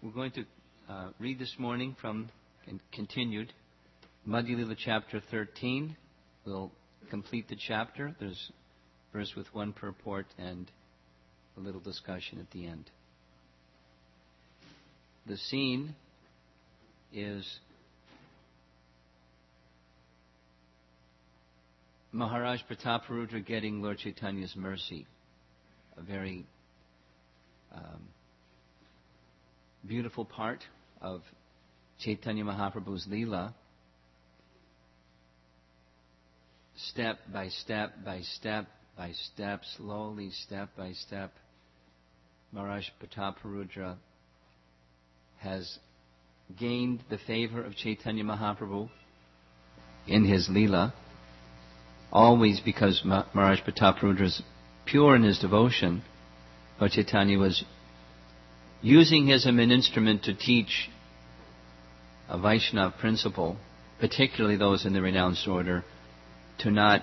We're going to read this morning from, and continued, Madhya Lila chapter 13. We'll complete the chapter. There's a verse with one purport and a little discussion at the end. The scene is Maharaj Prataparudra getting Lord Chaitanya's mercy. A very beautiful part of Chaitanya Mahaprabhu's Leela. Step by step by step by step, slowly, step by step, Maharaj Prataparudra has gained the favor of Chaitanya Mahaprabhu in his Leela, always because Maharaj Prataparudra is pure in his devotion, but Chaitanya was using him as an instrument to teach a Vaishnava principle, particularly those in the renounced order, to not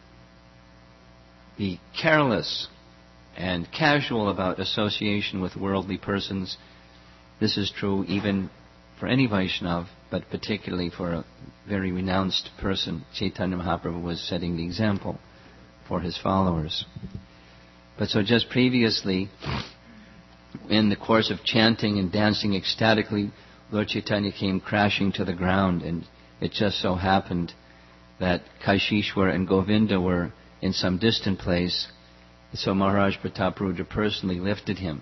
be careless and casual about association with worldly persons. This is true even for any Vaishnava, but particularly for a very renounced person. Chaitanya Mahaprabhu was setting the example for his followers. But so just previously, in the course of chanting and dancing ecstatically, Lord Chaitanya came crashing to the ground, and it just so happened that Kaishishwar and Govinda were in some distant place, so Maharaj Prataparudra personally lifted him.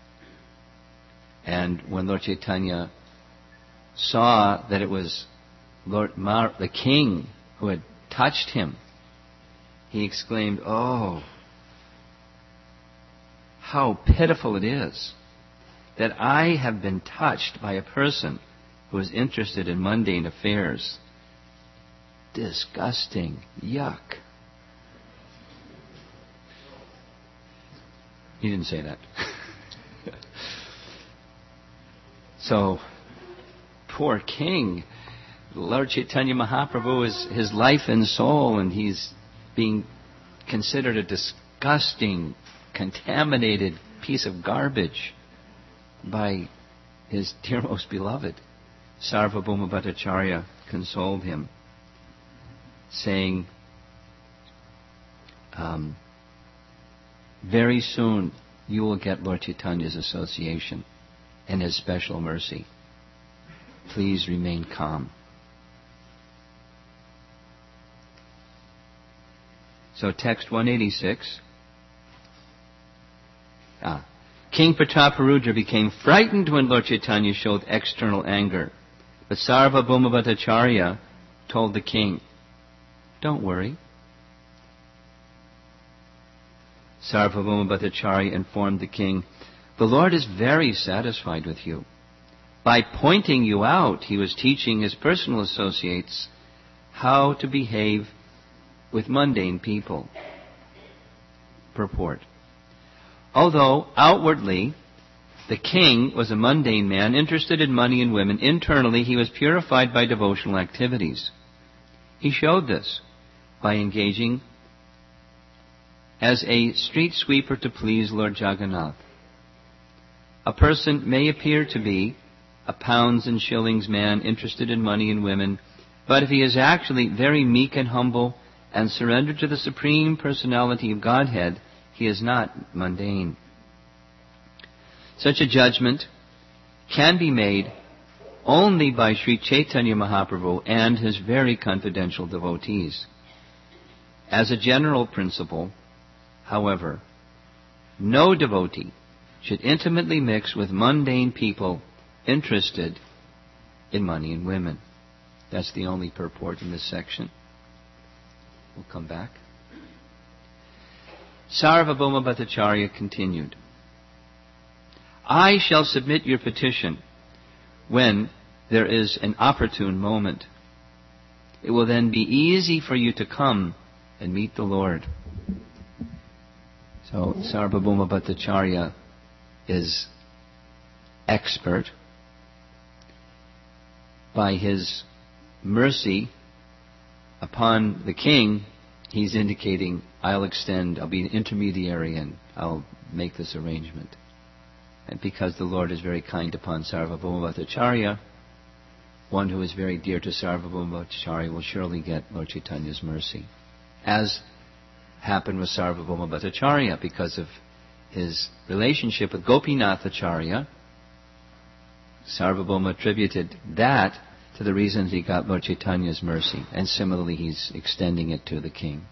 And when Lord Chaitanya saw that it was the king who had touched him, he exclaimed, "Oh, how pitiful it is that I have been touched by a person who is interested in mundane affairs. Disgusting. Yuck." He didn't say that. So, poor king. Lord Chaitanya Mahaprabhu is his life and soul, and he's being considered a disgusting, contaminated piece of garbage by his dear most beloved. Sarvabhauma Bhattacharya consoled him, saying, very soon you will get Lord Chaitanya's association and his special mercy. Please remain calm. So text 186. King Prataparudra became frightened when Lord Chaitanya showed external anger. But Sarvabhauma Bhattacharya told the king, "Don't worry." Sarvabhauma Bhattacharya informed the king, "The Lord is very satisfied with you. By pointing you out, he was teaching his personal associates how to behave with mundane people." Purport. Although outwardly the king was a mundane man interested in money and women, internally he was purified by devotional activities. He showed this by engaging as a street sweeper to please Lord Jagannath. A person may appear to be a pounds and shillings man interested in money and women, but if he is actually very meek and humble and surrendered to the Supreme Personality of Godhead, he is not mundane. Such a judgment can be made only by Sri Chaitanya Mahaprabhu and his very confidential devotees. As a general principle, however, no devotee should intimately mix with mundane people interested in money and women. That's the only purport in this section. We'll come back. Sarvabhauma Bhattacharya continued, "I shall submit your petition when there is an opportune moment. It will then be easy for you to come and meet the Lord." So Sarvabhauma Bhattacharya is expert. By his mercy upon the king, he's indicating, I'll be an intermediary and I'll make this arrangement. And because the Lord is very kind upon Sarvabhauma Bhattacharya, one who is very dear to Sarvabhauma Bhattacharya will surely get Lord Chaitanya's mercy. As happened with Sarvabhauma Bhattacharya, because of his relationship with Gopinath Acharya, Sarvabhauma attributed that to the reason he got Lord Chaitanya's mercy. And similarly, he's extending it to the king.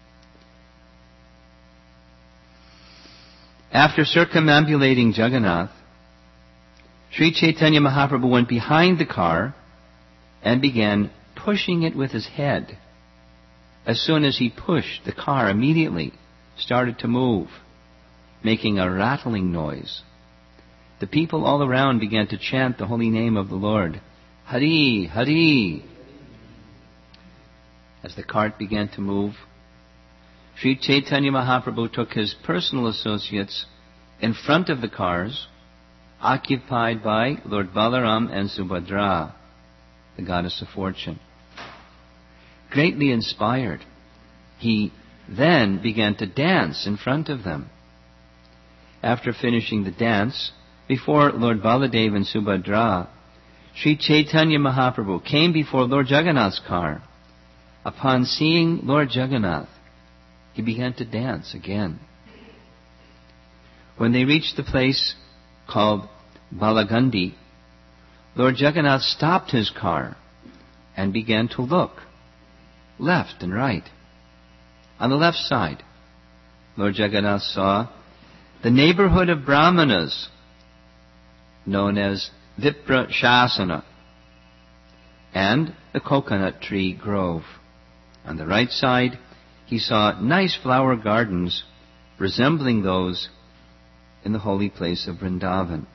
After circumambulating Jagannath, Sri Chaitanya Mahaprabhu went behind the car and began pushing it with his head. As soon as he pushed, the car immediately started to move, making a rattling noise. The people all around began to chant the holy name of the Lord, Hari, Hari. As the cart began to move, Sri Chaitanya Mahaprabhu took his personal associates in front of the cars, occupied by Lord Balaram and Subhadra, the goddess of fortune. Greatly inspired, he then began to dance in front of them. After finishing the dance, before Lord Baladev and Subhadra, Sri Chaitanya Mahaprabhu came before Lord Jagannath's car. Upon seeing Lord Jagannath, he began to dance again. When they reached the place called Balagandi, Lord Jagannath stopped his car and began to look left and right. On the left side, Lord Jagannath saw the neighborhood of Brahmanas, known as Vipra Shasana, and the coconut tree grove. On the right side, he saw nice flower gardens resembling those in the holy place of Vrindavan.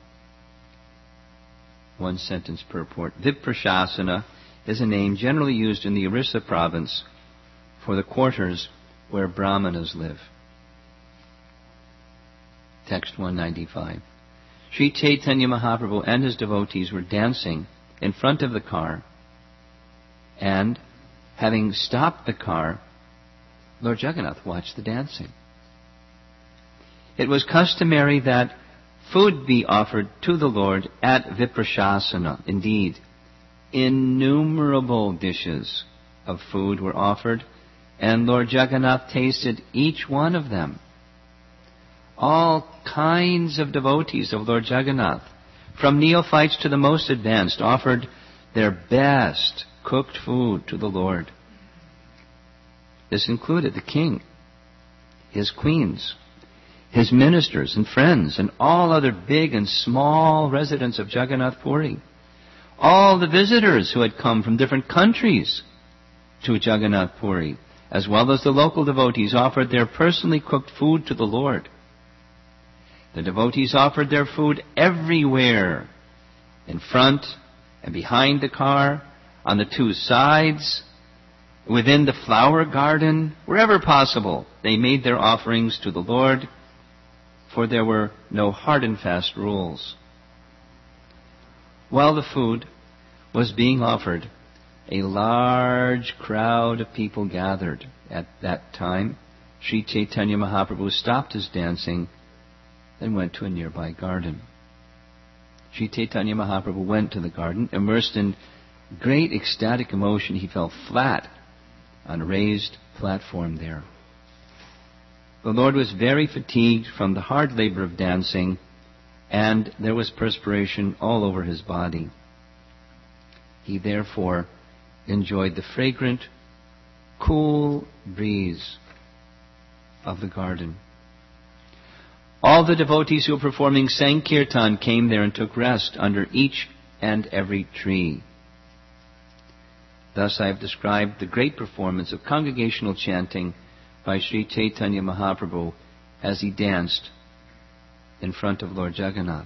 One sentence purport. Viprashasana is a name generally used in the Orissa province for the quarters where Brahmanas live. Text 195. Sri Chaitanya Mahaprabhu and his devotees were dancing in front of the car, and having stopped the car, Lord Jagannath watched the dancing. It was customary that food be offered to the Lord at Viprashasana. Indeed, innumerable dishes of food were offered, and Lord Jagannath tasted each one of them. All kinds of devotees of Lord Jagannath, from neophytes to the most advanced, offered their best cooked food to the Lord. This included the king, his queens, his ministers and friends, and all other big and small residents of Jagannath Puri. All the visitors who had come from different countries to Jagannath Puri, as well as the local devotees, offered their personally cooked food to the Lord. The devotees offered their food everywhere, in front and behind the car, on the two sides, within the flower garden, wherever possible. They made their offerings to the Lord, for there were no hard and fast rules. While the food was being offered, a large crowd of people gathered. At that time, Sri Chaitanya Mahaprabhu stopped his dancing and went to a nearby garden. Sri Chaitanya Mahaprabhu went to the garden. Immersed in great ecstatic emotion, he fell flat on a raised platform there. The Lord was very fatigued from the hard labor of dancing, and there was perspiration all over his body. He therefore enjoyed the fragrant, cool breeze of the garden. All the devotees who were performing Sankirtan came there and took rest under each and every tree. Thus I have described the great performance of congregational chanting by Sri Chaitanya Mahaprabhu as he danced in front of Lord Jagannath.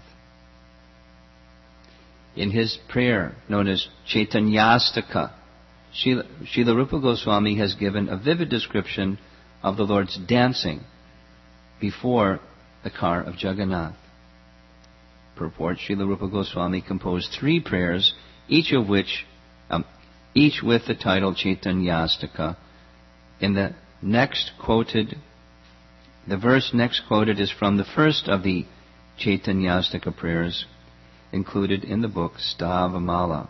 In his prayer, known as Chaitanyastaka, Srila Rupa Goswami has given a vivid description of the Lord's dancing before the car of Jagannath. Purport: Srila Rupa Goswami composed 3 prayers, each with the title Chaitanyastaka. In the verse next quoted is from the first of the Chaitanyastaka prayers included in the book Stavamala.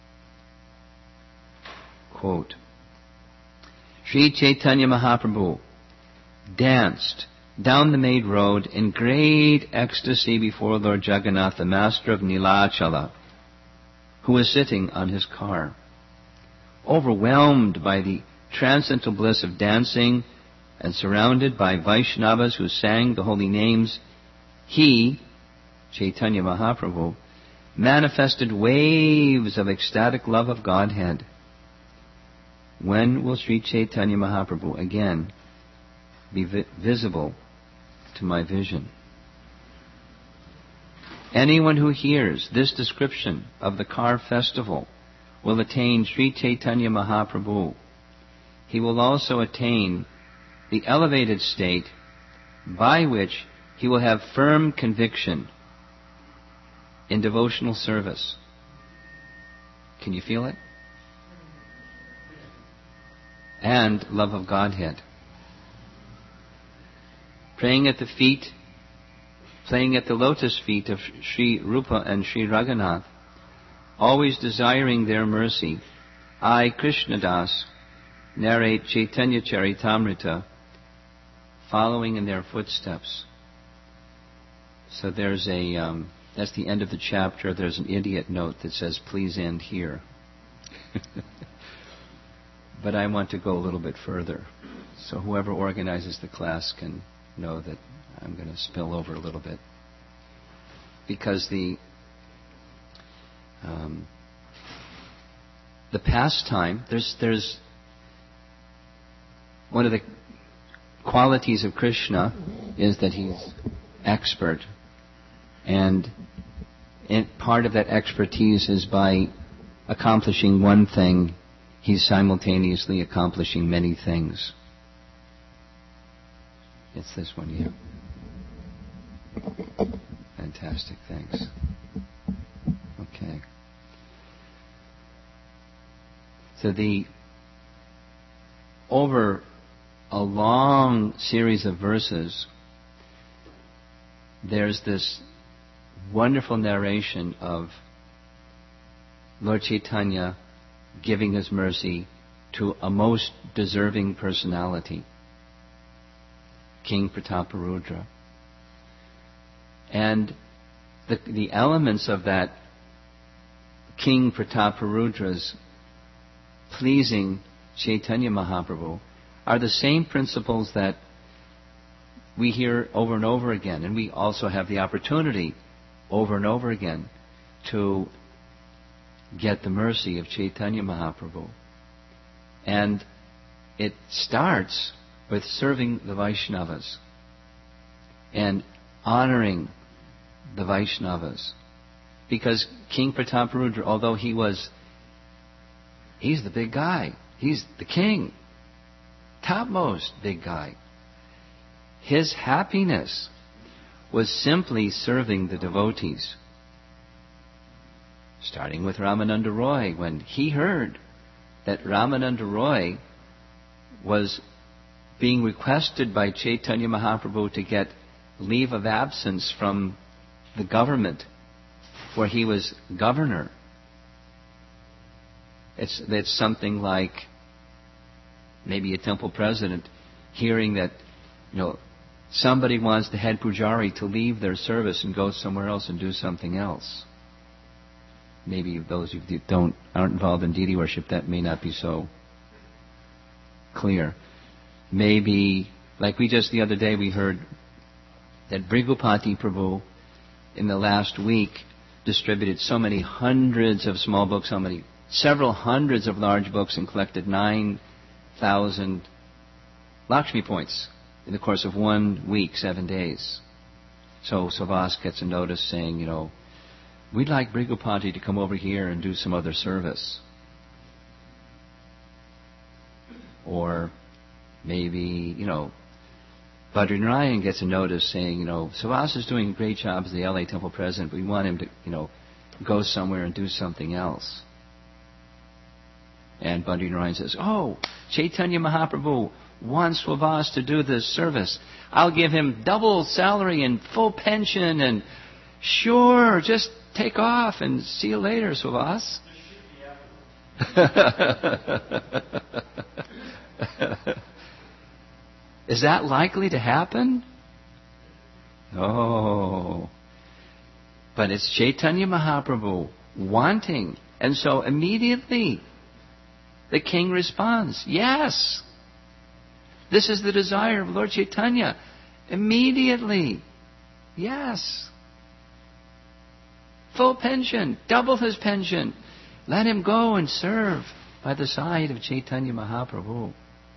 Quote, Sri Chaitanya Mahaprabhu danced down the made road in great ecstasy before Lord Jagannath, the master of Nilachala, who was sitting on his car. Overwhelmed by the transcendental bliss of dancing and surrounded by Vaishnavas who sang the holy names, he, Chaitanya Mahaprabhu, manifested waves of ecstatic love of Godhead. When will Sri Chaitanya Mahaprabhu again be visible to my vision? Anyone who hears this description of the car festival will attain Sri Chaitanya Mahaprabhu. He will also attain the elevated state by which he will have firm conviction in devotional service. Can you feel it? And love of Godhead. Praying at the feet, playing at the lotus feet of Sri Rupa and Sri Raghunath, always desiring their mercy, I, Krishnadas, narrate Chaitanya Charitamrita, following in their footsteps. So there's that's the end of the chapter. There's an idiot note that says, please end here. But I want to go a little bit further. So whoever organizes the class can know that I'm going to spill over a little bit. Because the pastime, there's one of the qualities of Krishna is that he's expert. And part of that expertise is by accomplishing one thing, he's simultaneously accomplishing many things. It's this one here. Fantastic, thanks. Okay. So over a long series of verses, there's this wonderful narration of Lord Chaitanya giving his mercy to a most deserving personality, King Prataparudra. And the elements of that King Prataparudra's pleasing Chaitanya Mahaprabhu are the same principles that we hear over and over again. And we also have the opportunity over and over again to get the mercy of Chaitanya Mahaprabhu. And it starts with serving the Vaishnavas and honoring the Vaishnavas. Because King Prataparudra, although he's the big guy, he's the king, topmost big guy, his happiness was simply serving the devotees. Starting with Ramananda Roy, when he heard that Ramananda Roy was being requested by Chaitanya Mahaprabhu to get leave of absence from the government where he was governor. It's something like maybe a temple president hearing that, somebody wants the head pujari to leave their service and go somewhere else and do something else. Maybe those of you who aren't involved in deity worship, that may not be so clear. Maybe, like the other day we heard that Brigupati Prabhu in the last week distributed so many hundreds of small books, several hundreds of large books, and collected 9,000 Lakshmi points in the course of 1 week, 7 days. So Savas gets a notice saying, we'd like Brigupati to come over here and do some other service. Or maybe, Badri Narayan gets a notice saying, Savas is doing a great job as the LA Temple President, but we want him to, go somewhere and do something else. And Badri Narayan says, Chaitanya Mahaprabhu wants Swavas to do this service. I'll give him double salary and full pension and sure, just take off and see you later, Swavas. Is that likely to happen? No. But it's Chaitanya Mahaprabhu wanting. And so immediately the king responds, yes. This is the desire of Lord Chaitanya. Immediately. Yes. Full pension. Double his pension. Let him go and serve by the side of Chaitanya Mahaprabhu.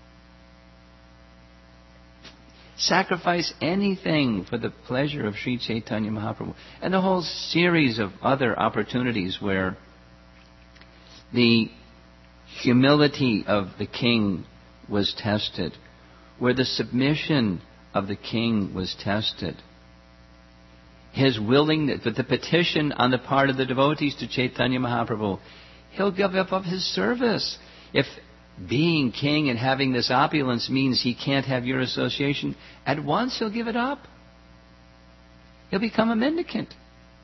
Sacrifice anything for the pleasure of Sri Chaitanya Mahaprabhu. And a whole series of other opportunities where the humility of the king was tested, where the submission of the king was tested. His willingness, but the petition on the part of the devotees to Chaitanya Mahaprabhu, he'll give up his service. If being king and having this opulence means he can't have your association, at once he'll give it up. He'll become a mendicant.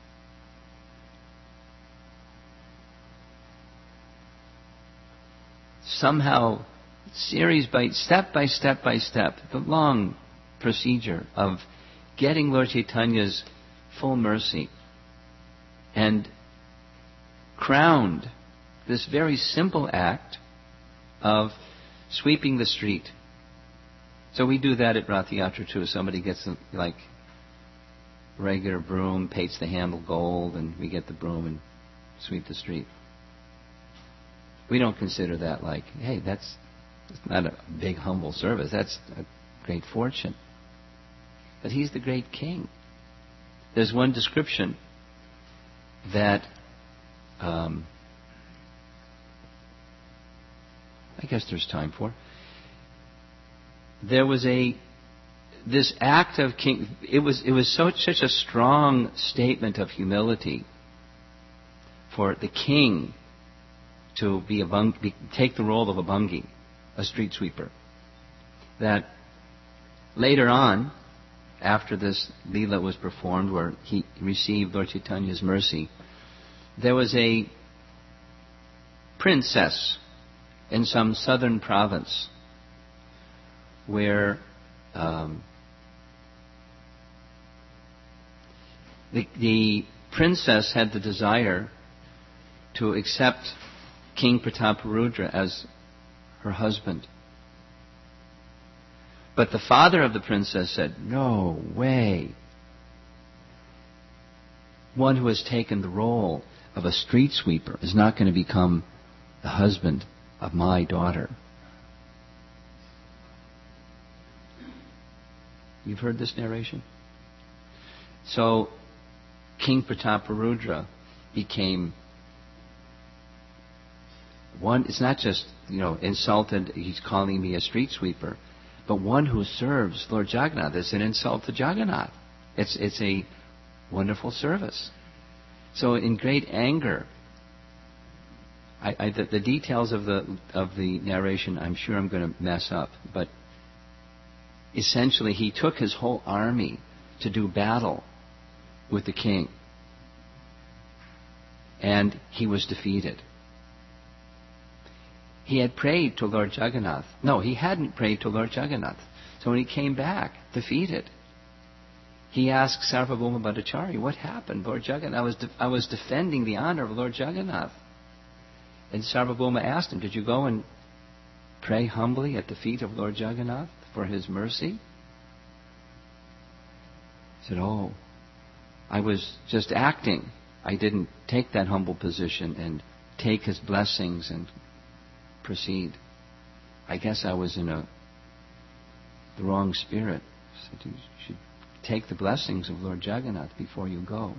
Somehow, step by step, the long procedure of getting Lord Chaitanya's full mercy and crowned this very simple act of sweeping the street. So we do that at Rath Yatra too. Somebody gets like regular broom, paints the handle gold, and we get the broom and sweep the street. We don't consider that like, hey, that's not a big humble service. That's a great fortune. But he's the great king. There's one description that I guess there's time for. There was this act of king. It was such a strong statement of humility for the king to take the role of a bhangi, a street sweeper. That later on, after this Leela was performed, where he received Lord Chaitanya's mercy, there was a princess in some southern province where the princess had the desire to accept King Prataparudra as her husband. But the father of the princess said, no way. One who has taken the role of a street sweeper is not going to become the husband of my daughter. You've heard this narration? So King Prataparudra became one. It's not just, insulted, he's calling me a street sweeper, but one who serves Lord Jagannath is an insult to Jagannath. It's a wonderful service. So in great anger, the details of the narration, I'm sure I'm going to mess up, but essentially he took his whole army to do battle with the king, and he was defeated. He had prayed to Lord Jagannath. No, he hadn't prayed to Lord Jagannath. So when he came back, defeated, he asked Sarvabhauma Bhattacharya, what happened, Lord Jagannath? I was defending the honor of Lord Jagannath. And Sarvabhauma asked him, did you go and pray humbly at the feet of Lord Jagannath for his mercy? He said, oh, I was just acting. I didn't take that humble position and take his blessings and proceed. I guess I was in the wrong spirit. He said, you should take the blessings of Lord Jagannath before you go.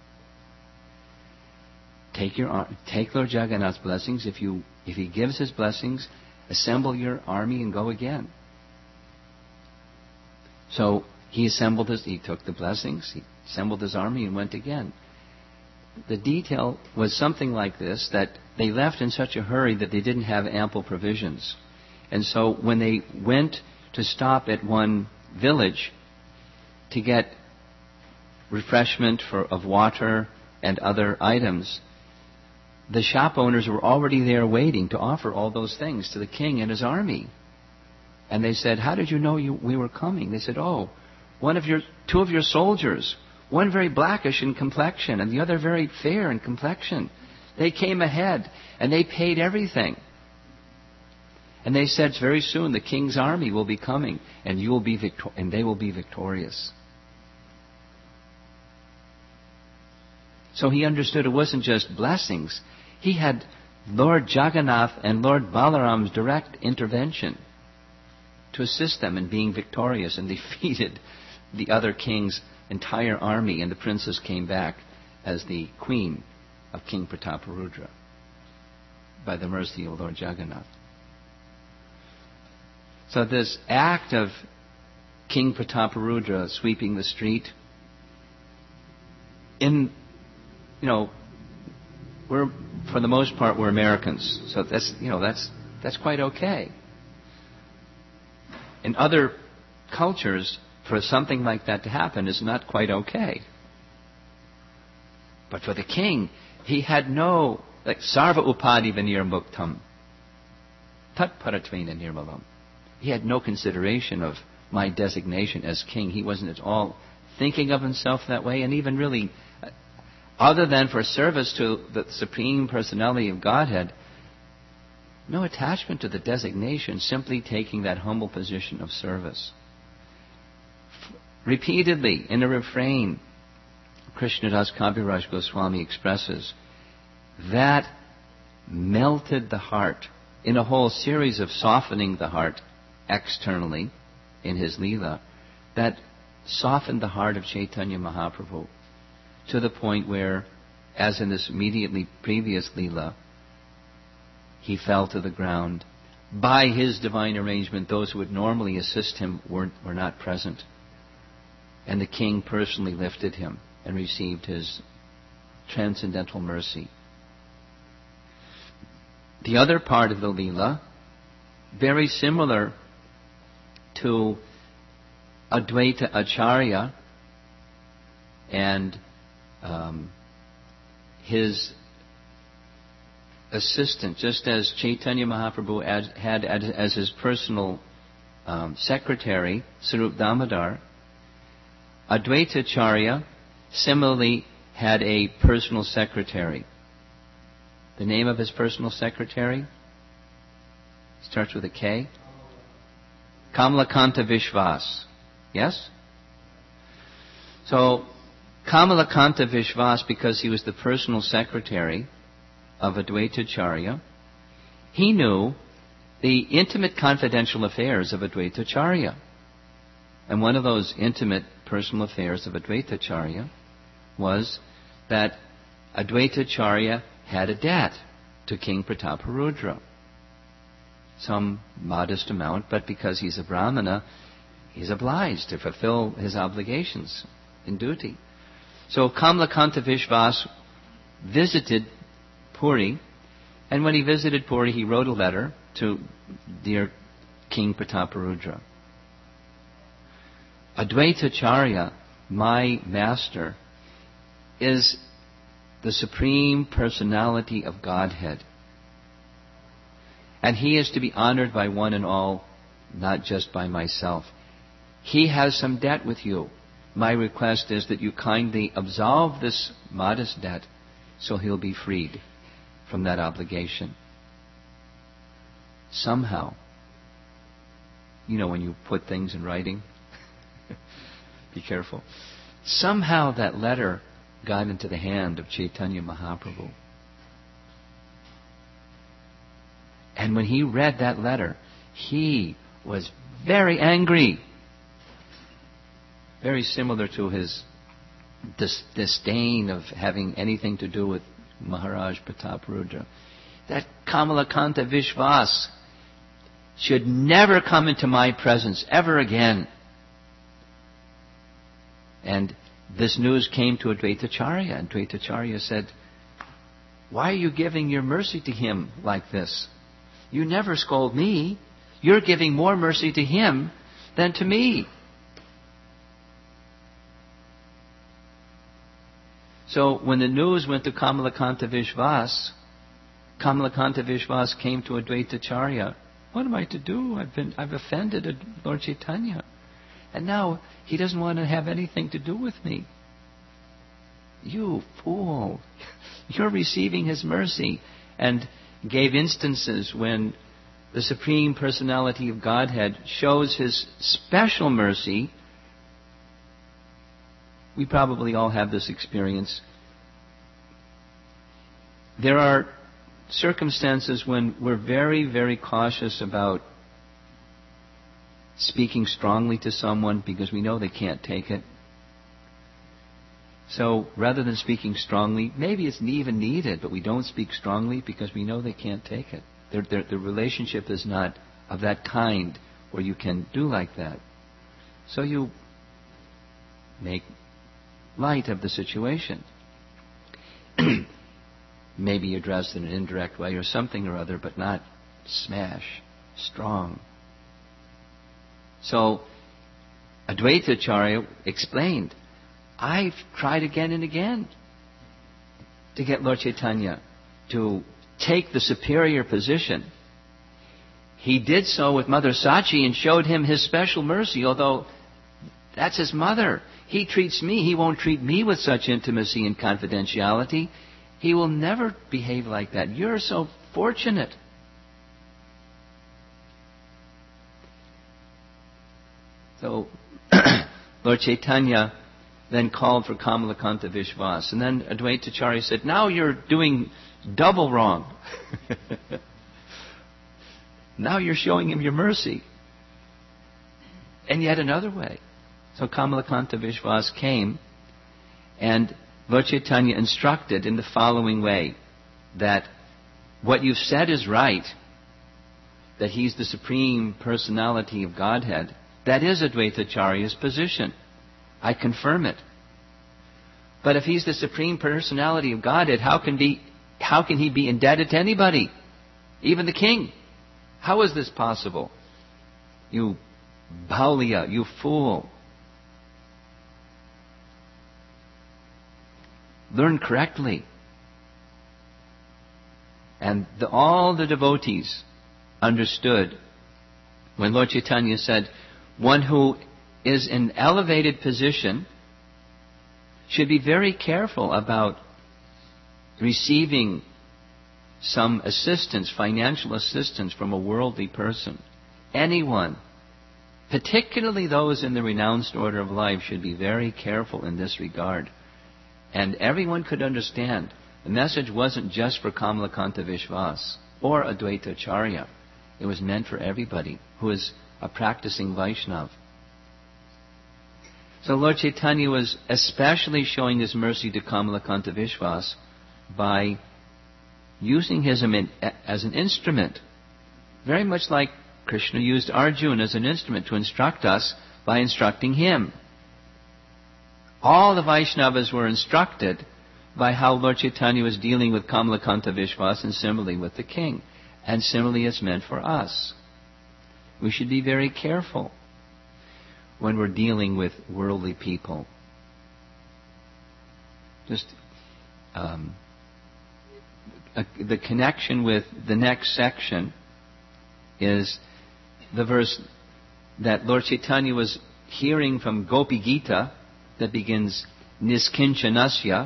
Take Lord Jagannath's blessings. If he gives his blessings, assemble your army and go again. So he took the blessings, he assembled his army and went again. The detail was something like this, that they left in such a hurry that they didn't have ample provisions. And so when they went to stop at one village to get refreshment of water and other items, the shop owners were already there waiting to offer all those things to the king and his army. And they said, "How did you know we were coming?" They said, "Oh, two of your soldiers, one very blackish in complexion and the other very fair in complexion. They came ahead and they paid everything. And they said, very soon the king's army will be coming and you will be and they will be victorious." So he understood it wasn't just blessings. He had Lord Jagannath and Lord Balaram's direct intervention to assist them in being victorious, and defeated the other king's entire army, and the princess came back as the queen of King Prataparudra by the mercy of Lord Jagannath. So this act of King Prataparudra sweeping the street, we're, for the most part, we're Americans, so that's quite okay. In other cultures, for something like that to happen is not quite okay. But for the king, he had no, sarva upadi vinir muktam, tat paratvena nirmalam. He had no consideration of my designation as king. He wasn't at all thinking of himself that way, and even really, other than for service to the Supreme Personality of Godhead, no attachment to the designation, simply taking that humble position of service. Repeatedly, in a refrain, Krishnadas Kaviraj Goswami expresses, that melted the heart in a whole series of softening the heart externally in his Leela, that softened the heart of Chaitanya Mahaprabhu to the point where, as in this immediately previous Leela, he fell to the ground. By his divine arrangement, those who would normally assist him were not present. And the king personally lifted him and received his transcendental mercy. The other part of the Leela, very similar to Advaita Acharya and his assistant, just as Chaitanya Mahaprabhu had as his personal secretary, Sarup Damodar, Advaita Acharya similarly had a personal secretary. The name of his personal secretary starts with a K. Kamalakanta Vishwas. Yes? So, Kamalakanta Vishwas, because he was the personal secretary of Advaita Acharya, he knew the intimate confidential affairs of Advaita Acharya. And one of those intimate personal affairs of Advaita Acharya was that Advaita Acharya had a debt to King Prataparudra. Some modest amount, but because he's a Brahmana, he's obliged to fulfill his obligations in duty. So Kamalakanta Vishwas visited Puri, and when he visited Puri, he wrote a letter to dear King Prataparudra. Advaita Acharya, my master, is the Supreme Personality of Godhead. And he is to be honored by one and all, not just by myself. He has some debt with you. My request is that you kindly absolve this modest debt so he'll be freed from that obligation. Somehow, when you put things in writing, be careful. Somehow that letter got into the hand of Chaitanya Mahaprabhu. And when he read that letter, he was very angry. Very similar to his disdain of having anything to do with Maharaj Prataparudra. That Kamalakanta Vishwas should never come into my presence ever again. And this news came to Advaita Acharya, and Advaita Acharya said, "Why are you giving your mercy to him like this? You never scold me. You're giving more mercy to him than to me. So when the news went to Kamalakanta Vishwas came to Advaitacharya. What am I to do? I've offended Lord Chaitanya. And now he doesn't want to have anything to do with me. You fool. You're receiving his mercy. And gave instances when the Supreme Personality of Godhead shows his special mercy. We probably all have this experience. There are circumstances when we're very, very cautious about speaking strongly to someone because we know they can't take it. So rather than speaking strongly, maybe it's even needed, but we don't speak strongly because we know they can't take it. The relationship is not of that kind where you can do like that. So you make light of the situation. Maybe address in an indirect way or something or other, but not smash, strong. So Advaitacharya explained, I've tried again and again to get Lord Chaitanya to take the superior position. He did so with Mother Sachi and showed him his special mercy, although that's his mother. He treats me, he won't treat me with such intimacy and confidentiality. He will never behave like that. You're so fortunate. So Lord Chaitanya then called for Kamalakanta Vishwas. And then Advaitacharya said, now you're doing double wrong. Now you're showing him your mercy. And yet another way. So Kamalakanta Vishwas came, and Lord Chaitanya instructed in the following way, that what you've said is right, that he's the Supreme Personality of Godhead. That is Advaitacharya's position. I confirm it. But if he's the Supreme Personality of Godhead, how can he be indebted to anybody? Even the king. How is this possible? You Bauliya, you fool. Learn correctly. And all the devotees understood when Lord Chaitanya said, one who is in elevated position should be very careful about receiving some assistance, financial assistance from a worldly person. Anyone, particularly those in the renounced order of life, should be very careful in this regard. And everyone could understand the message wasn't just for Kamalakanta Vishwas or Advaitacharya. It was meant for everybody who is a practicing Vaishnava. So Lord Chaitanya was especially showing his mercy to Kamalakanta Vishwas by using him as an instrument. Very much like Krishna used Arjuna as an instrument to instruct us by instructing him. All the Vaishnavas were instructed by how Lord Chaitanya was dealing with Kamalakanta Vishwas, and similarly with the king. And similarly it's meant for us. We should be very careful when we're dealing with worldly people. Just the connection with the next section is the verse that Lord Chaitanya was hearing from Gopi Gita that begins Niskinchanasya.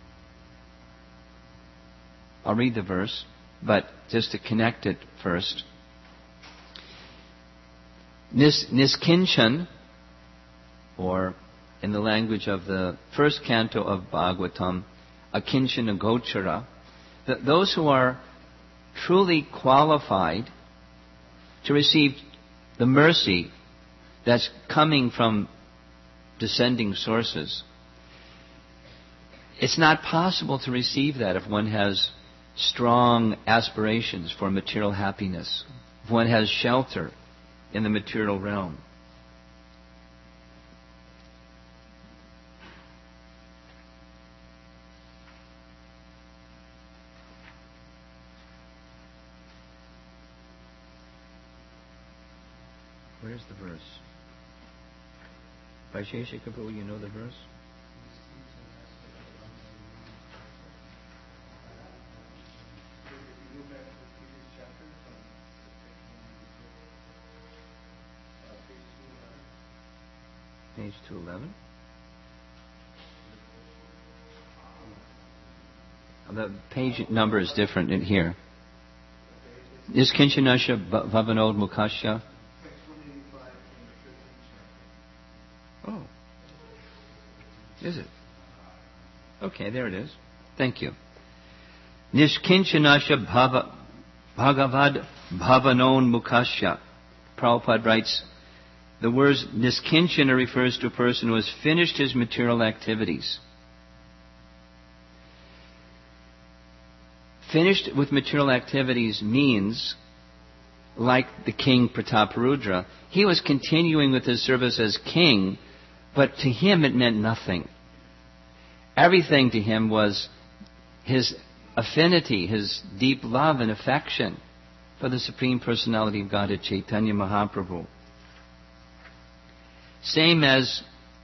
I'll read the verse, but just to connect it first. Niskinchan, or in the language of the first canto of Bhagavatam, Akinchana Gochara, those who are truly qualified to receive the mercy that's coming from descending sources. It's not possible to receive that if one has strong aspirations for material happiness, if one has shelter in the material realm. Where's the verse? Vaisheshika Prabhu, you know the verse? Page 211. The page number is different in here. Is Kinchanasya Vavanod Mukasya? Oh. Is it? Okay, there it is. Thank you. Nishkinchanasya Bhagavad Bhavanon Mukasya. Prabhupada writes, the word Niskinchana refers to a person who has finished his material activities. Finished with material activities means, like the king Prataparudra, he was continuing with his service as king, but to him it meant nothing. Everything to him was his affinity, his deep love and affection for the Supreme Personality of Godhead, Chaitanya Mahaprabhu. Same as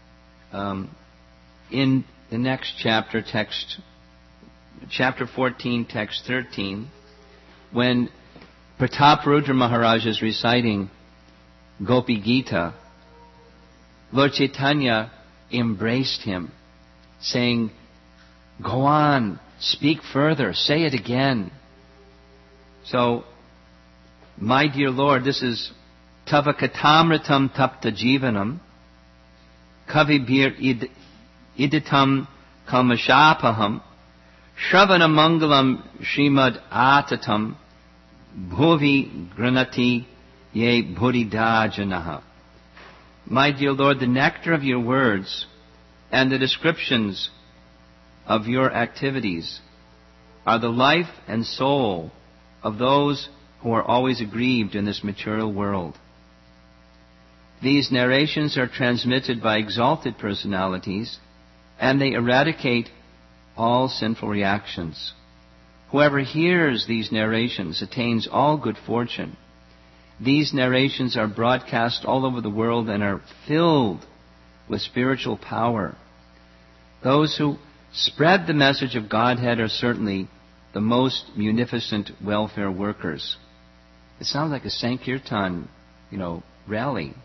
in the next chapter, chapter 14, text 13, when Prataparudra Maharaj is reciting Gopi Gita, Lord Chaitanya embraced him, saying, go on, speak further, say it again. So, my dear Lord, this is Tava Katamritam Tapta Jivanam Kavibhir Iditam Kamashapaham Shravana Mangalam Srimad Atatam Bhuvi Granati Ye Buddhidajanaha. My dear Lord, the nectar of your words and the descriptions of your activities are the life and soul of those who are always aggrieved in this material world. These narrations are transmitted by exalted personalities, and they eradicate all sinful reactions. Whoever hears these narrations attains all good fortune. These narrations are broadcast all over the world and are filled with spiritual power. Those who spread the message of Godhead are certainly the most munificent welfare workers. It sounds like a Sankirtan, rally.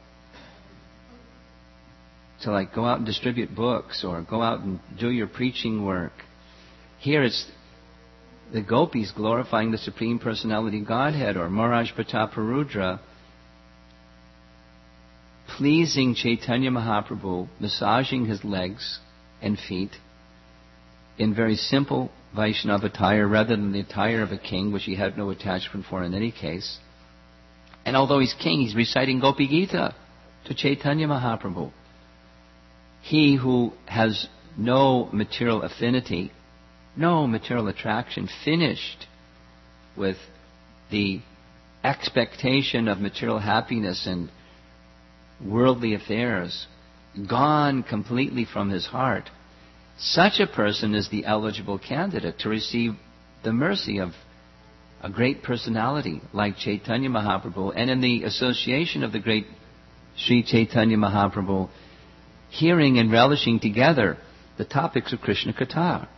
To go out and distribute books or go out and do your preaching work. Here it's the gopis glorifying the Supreme Personality Godhead, or Maharaj Prataparudra pleasing Chaitanya Mahaprabhu, massaging his legs and feet in very simple Vaishnava attire rather than the attire of a king, which he had no attachment for in any case. And although he's king, he's reciting Gopi Gita to Chaitanya Mahaprabhu. He who has no material affinity, no material attraction, finished with the expectation of material happiness and worldly affairs, gone completely from his heart, such a person is the eligible candidate to receive the mercy of a great personality like Chaitanya Mahaprabhu, and in the association of the great Sri Chaitanya Mahaprabhu, hearing and relishing together the topics of Krishna Katha.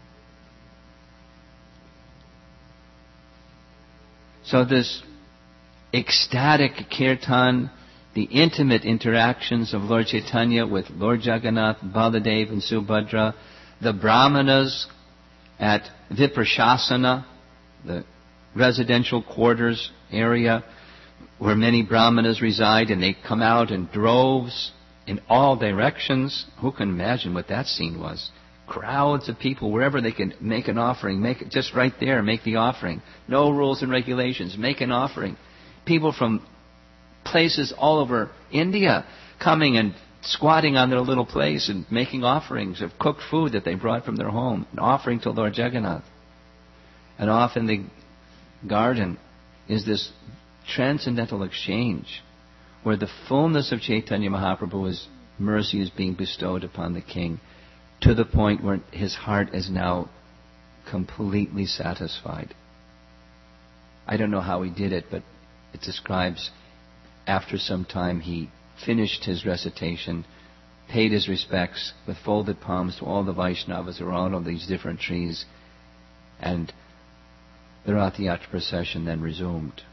So this ecstatic kirtan, the intimate interactions of Lord Chaitanya with Lord Jagannath, Baladev and Subhadra, the brahmanas at Viprashasana, the residential quarters area where many brahmanas reside, and they come out in droves in all directions. Who can imagine what that scene was? Crowds of people, wherever they can make an offering, make it just right there, make the offering. No rules and regulations, make an offering. People from places all over India coming and squatting on their little place and making offerings of cooked food that they brought from their home, an offering to Lord Jagannath. And off in the garden is this transcendental exchange where the fullness of Chaitanya Mahaprabhu's mercy is being bestowed upon the king, to the point where his heart is now completely satisfied. I don't know how he did it, but it describes after some time he finished his recitation paid his respects with folded palms to all the Vaishnavas who were on all these different trees, and the Rath Yatra procession then resumed.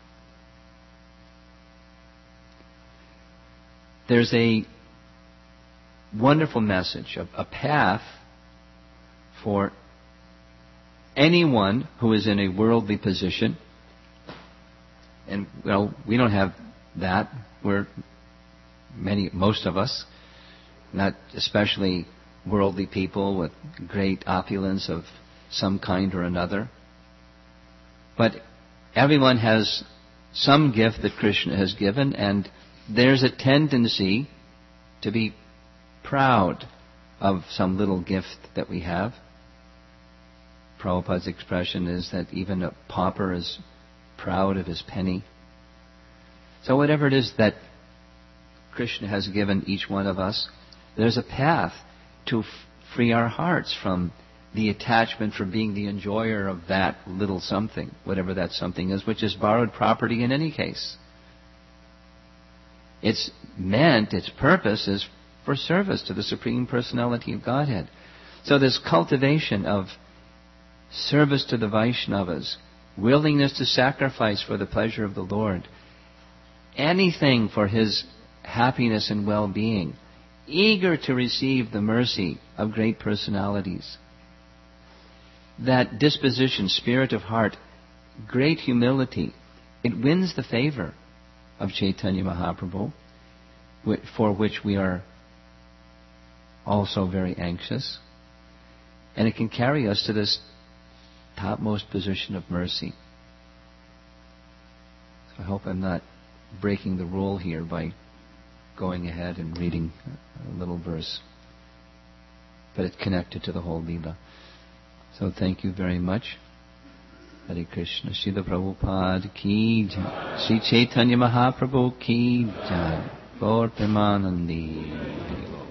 There's a wonderful message, a path for anyone who is in a worldly position. And, well, we don't have that. Most of us, not especially worldly people with great opulence of some kind or another. But everyone has some gift that Krishna has given, and there's a tendency to be proud of some little gift that we have. Prabhupada's expression is that even a pauper is proud of his penny. So whatever it is that Krishna has given each one of us, there's a path to free our hearts from the attachment for being the enjoyer of that little something, whatever that something is, which is borrowed property in any case. Its purpose is for service to the Supreme Personality of Godhead. So this cultivation of service to the Vaishnavas, willingness to sacrifice for the pleasure of the Lord, anything for His happiness and well-being, eager to receive the mercy of great personalities. That disposition, spirit of heart, great humility, it wins the favor of Chaitanya Mahaprabhu, for which we are also very anxious. And it can carry us to this topmost position of mercy. So I hope I'm not breaking the rule here by going ahead and reading a little verse. But it's connected to the whole Leela. So thank you very much. Hare Krishna. Srila Prabhupada ki jai. Sri Chaitanya Mahaprabhu ki jai. Gaur Premanandi.